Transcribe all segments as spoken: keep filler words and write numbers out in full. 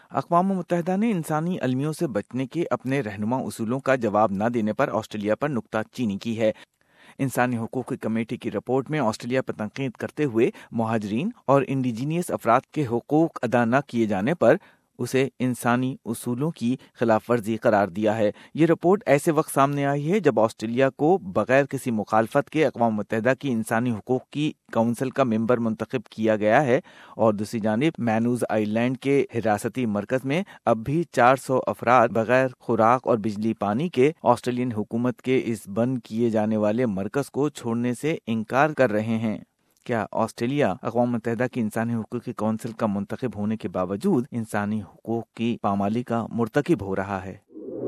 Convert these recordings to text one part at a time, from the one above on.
اقوام متحدہ نے انسانی المیوں سے بچنے کے اپنے رہنما اصولوں کا جواب نہ دینے پر آسٹریلیا پر نکتہ چینی کی ہے۔ انسانی حقوق کی کمیٹی کی رپورٹ میں آسٹریلیا پر تنقید کرتے ہوئے مہاجرین اور انڈیجینئس افراد کے حقوق ادا نہ کیے جانے پر اسے انسانی اصولوں کی خلاف ورزی قرار دیا ہے۔ یہ رپورٹ ایسے وقت سامنے آئی ہے جب آسٹریلیا کو بغیر کسی مخالفت کے اقوام متحدہ کی انسانی حقوق کی کونسل کا ممبر منتخب کیا گیا ہے، اور دوسری جانب مینوز آئی لینڈ کے حراستی مرکز میں اب بھی چار سو افراد بغیر خوراک اور بجلی پانی کے آسٹریلین حکومت کے اس بند کیے جانے والے مرکز کو چھوڑنے سے انکار کر رہے ہیں۔ کیا آسٹریلیا اقوام متحدہ کی انسانی حقوق کی کونسل کا منتخب ہونے کے باوجود انسانی حقوق کی پامالی کا مرتکب ہو رہا ہے؟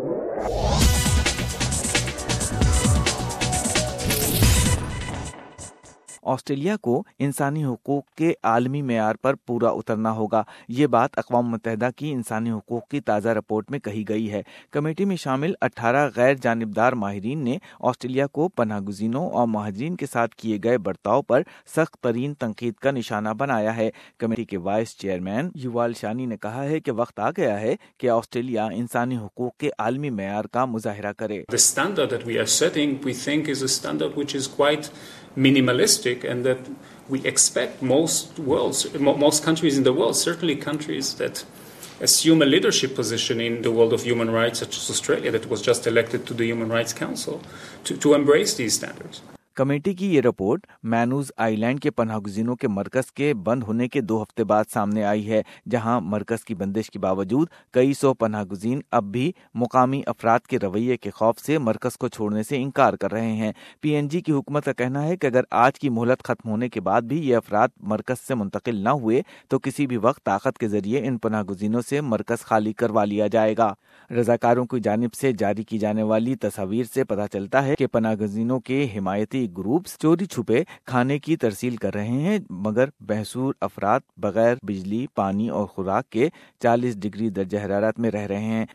آسٹریلیا کو انسانی حقوق کے عالمی معیار پر پورا اترنا ہوگا۔ یہ بات اقوام متحدہ کی انسانی حقوق کی تازہ رپورٹ میں کہی گئی ہے۔ کمیٹی میں شامل اٹھارہ غیر جانبدار ماہرین نے آسٹریلیا کو پناہ گزینوں اور مہاجرین کے ساتھ کیے گئے برتاؤ پر سخت ترین تنقید کا نشانہ بنایا ہے۔ کمیٹی کے وائس چیئرمین یوال شانی نے کہا ہے کہ وقت آ گیا ہے کہ آسٹریلیا انسانی حقوق کے عالمی معیار کا مظاہرہ کرے۔ The standard that we are setting, we think, is a standard which is quite minimalistic, and that we expect most worlds, most countries in the world, certainly countries that assume a leadership position in the world of human rights, such as Australia, that was just elected to the Human Rights Council, to, to embrace these standards. Committee کی یہ report مینوز آئی land کے پناہ گزینوں کے مرکز کے بند ہونے کے دو ہفتے بعد سامنے آئی ہے، جہاں مرکز کی بندش کے باوجود کئی سو پناہ گزین اب بھی مقامی افراد کے رویے کے خوف سے مرکز کو چھوڑنے سے انکار کر رہے ہیں۔ پی این جی کی حکومت کا کہنا ہے کہ اگر آج کی مہلت ختم ہونے کے بعد بھی یہ افراد مرکز سے منتقل نہ ہوئے تو کسی بھی وقت طاقت کے ذریعے ان پناہ گزینوں سے مرکز خالی کروا لیا جائے گا۔ رضاکاروں کی جانب سے جاری کی جانے والی تصاویر سے پتہ چلتا ہے کہ پناہ گزینوں کے حمایتی گروپس چوری چھپے کھانے کی ترسیل کر رہے ہیں، مگر محصور افراد بغیر بجلی، پانی اور خوراک کے چالیس ڈگری درجہ حرارت میں رہ رہے ہیں۔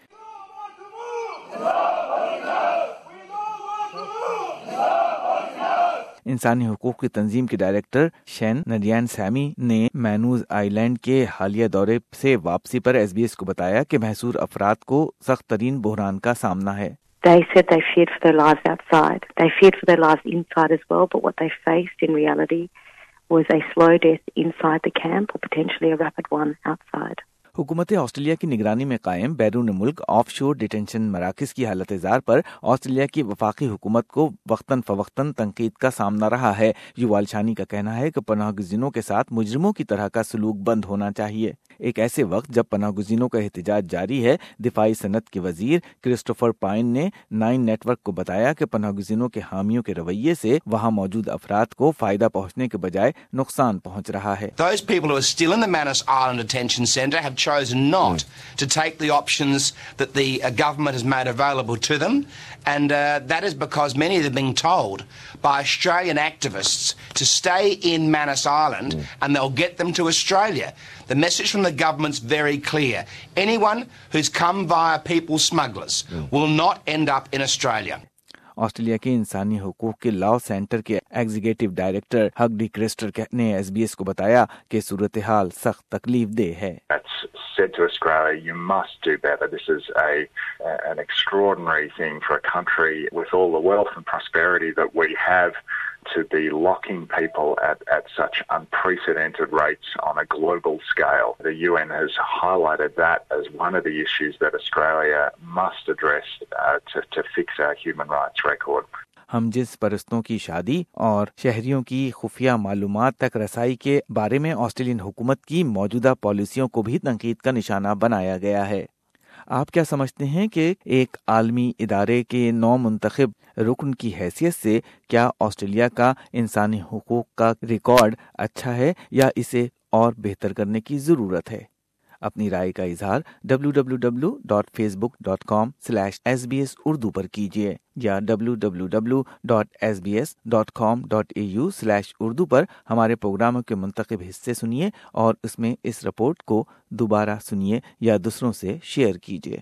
انسانی حقوق کی تنظیم کے ڈائریکٹر شین نڈیان سیمی نے مینوز آئی لینڈ کے حالیہ دورے سے واپسی پر ایس بی ایس کو بتایا کہ محصور افراد کو سخت ترین بحران کا سامنا ہے۔ They said they feared for their lives outside. They feared for their lives inside as well, but what they faced in reality was a slow death inside the camp or potentially a rapid one outside. حکومت Australia کی نگرانی میں قائم بیرون ملک of شور detention مراکز کی حالت زار پر آسٹریلیا کی وفاقی حکومت کو وقتاً فوقتاً تنقید کا سامنا رہا ہے۔ یوال شانی کا کہنا ہے کہ پناہ گزینوں کے ساتھ مجرموں کی طرح کا سلوک بند ہونا چاہیے۔ ایک ایسے وقت جب پناہ گزینوں کا احتجاج جاری ہے، دفاعی صنعت کے وزیر کرسٹوفر پائن نے نائن نیٹ ورک کو بتایا کہ پناہ گزینوں کے حامیوں کے رویے سے وہاں موجود افراد کو فائدہ پہنچنے کے بجائے نقصان پہنچ رہا ہے۔ Those people who are still in the Manus Island Detention Centre have chosen not to take the options that the uh, government has made available to them, and uh, that is because many of them are being told by Australian activists to stay in Manus Island and they'll get them to Australia. The message from the government's very clear. Anyone who's come via people smugglers will not end up in Australia. Australia کے انسانی حقوق کے law centre کے executive director Hugh de Kretser نے S B S کو بتایا کہ صورتحال سخت تکلیف دہ ہے۔ Said to Australia, you must do better. This is a an extraordinary thing for a country with all the wealth and prosperity that we have to be locking people at, at such unprecedented rates on a global scale. The U N has highlighted that as one of the issues that Australia must address uh, to, to fix our human rights record. ہم جنس پرستوں کی شادی اور شہریوں کی خفیہ معلومات تک رسائی کے بارے میں آسٹریلین حکومت کی موجودہ پالیسیوں کو بھی تنقید کا نشانہ بنایا گیا ہے۔ آپ کیا سمجھتے ہیں کہ ایک عالمی ادارے کے نو منتخب رکن کی حیثیت سے کیا آسٹریلیا کا انسانی حقوق کا ریکارڈ اچھا ہے یا اسے اور بہتر کرنے کی ضرورت ہے؟ اپنی رائے کا اظہار W W W dot Facebook dot com slash S B S Urdu پر کیجیے یا W W W dot S B S dot com dot A U slash Urdu پر ہمارے پروگراموں کے منتخب حصے سنیے اور اس میں اس رپورٹ کو دوبارہ سنیے یا دوسروں سے شیئر کیجیے۔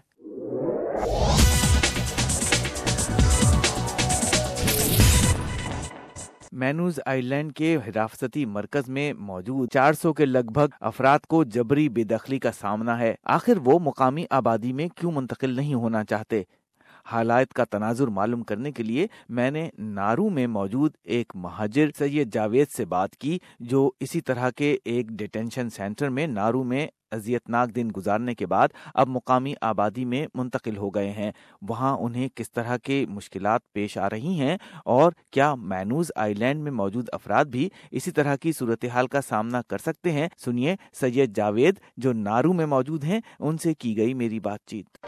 مینوز آئی لینڈ کے حفاظتی مرکز میں موجود چار سو کے لگ بھگ افراد کو جبری بے دخلی کا سامنا ہے۔ آخر وہ مقامی آبادی میں کیوں منتقل نہیں ہونا چاہتے؟ حالات کا تناظر معلوم کرنے کے لیے میں نے نارو میں موجود ایک مہاجر سید جاوید سے بات کی، جو اسی طرح کے ایک ڈیٹینشن سینٹر میں نارو میں اذیتناک دن گزارنے کے بعد اب مقامی آبادی میں منتقل ہو گئے ہیں۔ وہاں انہیں کس طرح کے مشکلات پیش آ رہی ہیں اور کیا مینوز آئی لینڈ میں موجود افراد بھی اسی طرح کی صورتحال کا سامنا کر سکتے ہیں؟ سنیے سید جاوید جو نارو میں موجود ہیں ان سے کی گئی میری بات چیت۔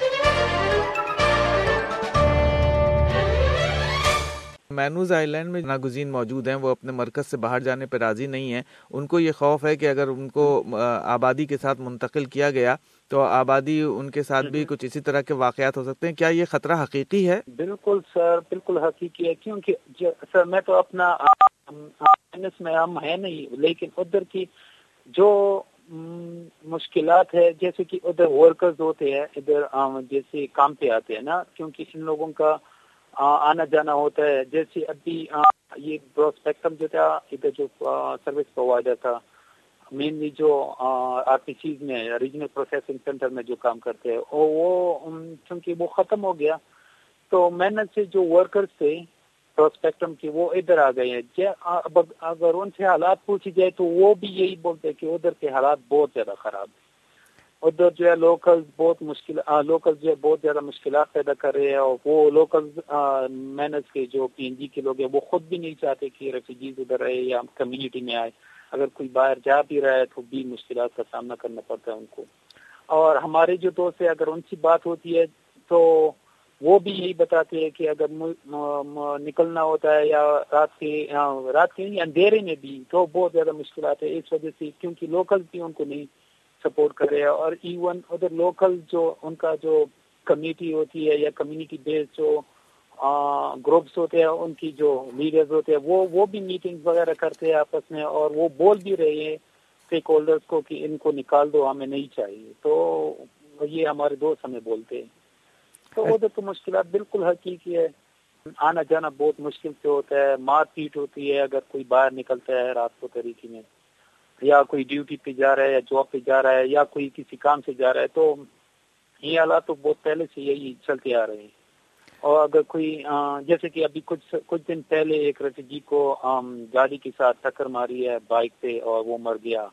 مینوز آئی لینڈ میں ناگزین موجود ہیں، وہ اپنے مرکز سے باہر جانے پہ راضی نہیں ہیں۔ ان کو یہ خوف ہے کہ اگر ان کو آبادی کے ساتھ منتقل کیا گیا تو آبادی ان کے ساتھ بھی کچھ اسی طرح کے واقعات ہو سکتے ہیں۔ کیا یہ خطرہ حقیقی ہے؟ بالکل سر، بالکل حقیقی ہے، کیونکہ سر میں تو اپنا میں ہم ہے نہیں، لیکن ادھر کی جو مشکلات ہے، جیسے کہ ادھر ورکرز ہوتے ہیں، ادھر جیسے کام پہ آتے ہیں نا، کیونکہ ان لوگوں کا آنا جانا ہوتا ہے۔ جیسے ابھی یہ پروسپیکٹم جو تھا، ادھر جو سروس پرووائڈر تھا، مینلی جو آر پی سیز میں ریجنل پروسیسنگ سینٹر میں جو کام کرتے ہیں، اور وہ چونکہ وہ ختم ہو گیا تو محنت سے جو ورکرز تھے پروسپیکٹم کے وہ ادھر آ گئے ہیں۔ اگر ان سے حالات پوچھی جائے تو وہ بھی یہی بولتے ہیں کہ ادھر کے حالات بہت زیادہ خراب ہیں۔ ادھر جو ہے لوکل بہت مشکل لوکل جو ہے بہت زیادہ مشکلات پیدا کر رہے ہیں، اور وہ لوکل مینس کے جو پی این جی کے لوگ ہیں وہ خود بھی نہیں چاہتے کہ ریفیوجیز ادھر رہے یا کمیونٹی میں آئے۔ اگر کوئی باہر جا بھی رہا ہے تو بھی مشکلات کا سامنا کرنا پڑتا ہے ان کو۔ اور ہمارے جو دوست ہیں، اگر ان سے بات ہوتی ہے تو وہ بھی یہی بتاتے ہیں کہ اگر نکلنا ہوتا ہے یا رات کے رات کے اندھیرے میں بھی تو بہت زیادہ مشکلات ہے، اس وجہ سے کیونکہ لوکل بھی ان کو نہیں سپورٹ کر رہے ہیں۔ اور ایون ادھر لوکل جو ان کا جو کمیٹی ہوتی ہے یا کمیونٹی بیس جو گروپس ہوتے ہیں، ان کی جو لیڈرز ہوتے ہیں وہ وہ بھی میٹنگ وغیرہ کرتے ہیں آپس میں، اور وہ بول بھی رہے ہیں اسٹیک ہولڈرز کو کہ ان کو نکال دو، ہمیں نہیں چاہیے۔ تو یہ ہمارے دوست ہمیں بولتے ہیں۔ تو ادھر تو مشکلات بالکل حقیقی ہے، آنا جانا بہت مشکل سے ہوتا ہے، مار پیٹ ہوتی ہے اگر کوئی باہر نکلتا ہے رات کو طریقے میں، یا کوئی ڈیوٹی پہ جا رہا ہے یا جاب پہ جا رہا ہے یا کوئی کسی کام سے جا رہا ہے، تو یہ حالات تو بہت پہلے سے یہی چلتے آ رہے ہیں۔ اور اگر کوئی جیسے کہ ابھی کچھ کچھ دن پہلے ایک ریفیوجی کو گاڑی کے ساتھ ٹکر ماری ہے بائک پہ اور وہ مر گیا،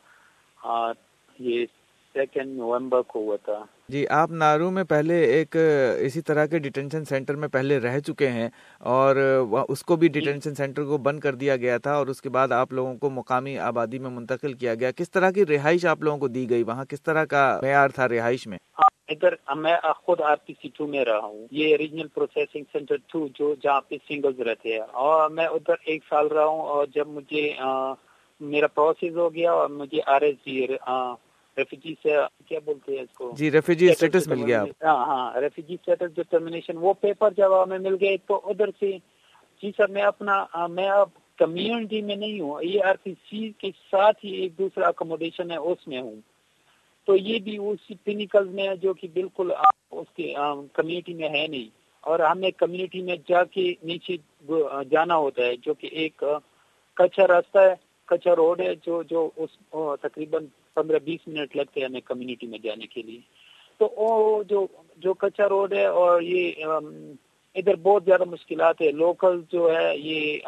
یہ سیکنڈ نومبر کو ہوا تھا۔ جی، آپ نارو میں پہلے ایک اسی طرح کے ڈیٹینشن سینٹر میں پہلے رہ چکے ہیں، اور اس کو بھی ڈیٹینشن سینٹر کو بند کر دیا گیا تھا، اور اس کے بعد آپ لوگوں کو مقامی آبادی میں منتقل کیا گیا۔ کس طرح کی رہائش آپ لوگوں کو دی گئی؟ وہاں کس طرح کا معیار تھا رہائش میں؟ ادھر میں خود آر پی سی ٹو میں رہا ہوں، یہ ریجنل پروسیسنگ سینٹر ٹو جو جہاں پہ سنگلز رہتے ہیں، اور میں ادھر ایک سال رہا ہوں۔ اور جب مجھے میرا پروسیس ہو گیا اور مجھے آر ایس جی ریفیوجی سے کیا بولتے ہیں اس کو، جی ریفیوجی اسٹیٹس مل گیا۔ ہاں ہاں ریفیوجی اسٹیٹس ڈٹرمنیشن، وہ پیپر جب ہمیں مل گئے تو ادھر سے جی سر میں اپنا میں اب کمیونٹی میں نہیں ہوں، یہ آر پی سی کے ساتھ ہی ایک دوسرا اکوموڈیشن ہے اس میں ہوں، تو یہ بھی اسی پینیکل میں ہے جو کہ بالکل اس کے کمیونٹی میں ہے نہیں، اور ہمیں کمیونٹی میں جا کے نیچے جانا ہوتا ہے، جو کہ ایک کچا راستہ ہے، کچا روڈ ہے، جو جو اس تقریباً پندرہ بیس منٹ لگتے ہیں ہمیں کمیونٹی میں جانے کے لیے۔ تو وہ جو جو کچا روڈ ہے، اور یہ ادھر بہت زیادہ مشکلات ہے۔ لوکل جو ہے یہ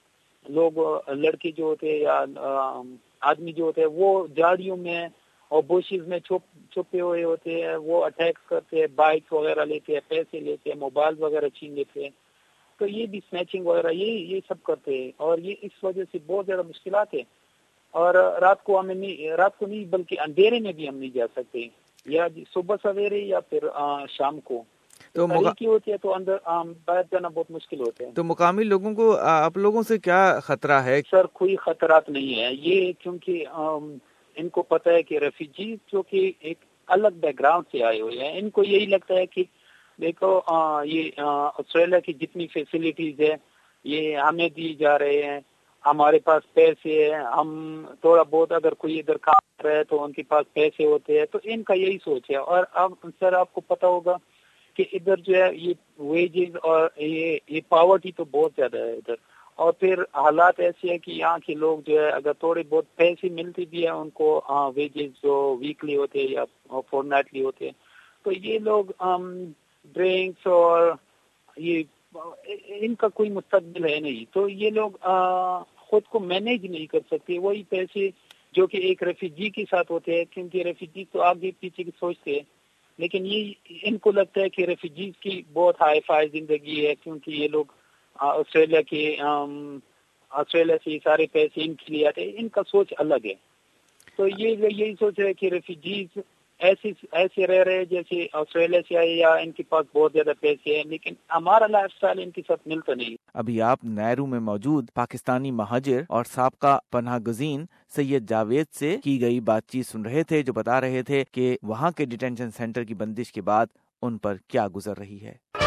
لوگ لڑکے جو ہوتے ہیں یا آدمی جو ہوتے ہیں وہ جاڑیوں میں اور بوشز میں چھپ چھپے ہوئے ہوتے ہیں، وہ اٹیک کرتے ہیں، بائک وغیرہ لیتے ہیں، پیسے لیتے ہیں، موبائل وغیرہ چھین لیتے ہیں، تو یہ بھی سنیچنگ وغیرہ یہ یہ سب کرتے ہیں، اور یہ اس وجہ سے بہت زیادہ مشکلات ہے۔ اور رات کو ہمیں نہیں رات کو نہیں بلکہ اندھیرے میں بھی ہم نہیں جا سکتے، یا صبح سویرے یا پھر شام کو تو کی ہوتی ہے، تو اندر باہر جانا بہت مشکل ہوتے ہیں۔ تو مقامی لوگوں کو آپ لوگوں سے کیا خطرہ ہے؟ سر کوئی خطرات نہیں ہے، یہ کیونکہ ان کو پتہ ہے کہ ریفیوجیز جو کہ ایک الگ بیک گراؤنڈ سے آئے ہوئے ہیں، ان کو یہی لگتا ہے کہ دیکھو یہ آسٹریلیا کی جتنی فیسلٹیز ہے یہ ہمیں دی جا رہے ہیں، ہمارے پاس پیسے ہیں، ہم تھوڑا بہت اگر کوئی ادھر کام کر رہا ہے تو ان کے پاس پیسے ہوتے ہیں، تو ان کا یہی سوچ ہے۔ اور اب سر آپ کو پتہ ہوگا کہ ادھر جو ہے یہ ویجز اور یہ یہ پاورٹی تو بہت زیادہ ہے ادھر، اور پھر حالات ایسے ہیں کہ یہاں کے لوگ جو ہے اگر تھوڑے بہت پیسے ملتی بھی ہے ان کو ویجز جو ویکلی ہوتے ہیں یا فورٹ نائٹلی ہوتے ہیں، تو یہ لوگ ڈرنکس اور یہ ان کا کوئی مستقبل ہے نہیں، تو یہ لوگ خود کو مینیج نہیں کر سکتے. وہی پیسے جو کہ ایک ریفیوجی کے ساتھ ہوتے ہیں، کیونکہ ریفیوجی تو آگے پیچھے کی سوچتے ہیں، لیکن یہ ان کو لگتا ہے کہ ریفیوجیز کی بہت ہائی فائی زندگی ہے، کیونکہ یہ لوگ آسٹریلیا کے آسٹریلیا سے یہ سارے پیسے ان کے لیے آتے ہیں. ان کا سوچ الگ ہے. تو یہ یہی سوچ ہے کہ ریفیوجیز ایسے ایسے رہ رہے جیسے آسٹریلیا سے آئے یا ان کے پاس بہت زیادہ پیسے ہیں، لیکن ہمارا لائف اسٹائل ان کے ساتھ ملتا نہیں. ابھی آپ نیرو میں موجود پاکستانی مہاجر اور سابقہ پناہ گزین سید جاوید سے کی گئی بات چیت سن رہے تھے، جو بتا رہے تھے کہ وہاں کے ڈیٹینشن سینٹر کی بندش کے بعد ان پر کیا گزر رہی ہے.